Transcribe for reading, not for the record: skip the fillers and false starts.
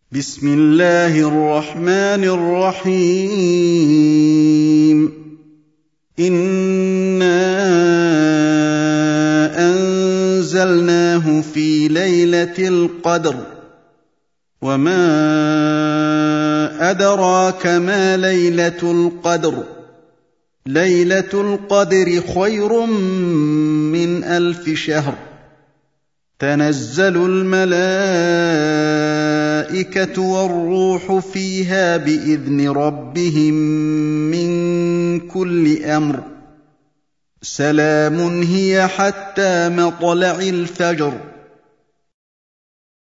بسم الله الرحمن الرحيم إنا أنزلناه في ليلة القدر وما أدراك ما ليلة القدر ليلة القدر خير من 1000 شهر تنزل الملائكة والروح فيها بإذن ربهم من كل أمر سلام هي حتى مطلع الفجر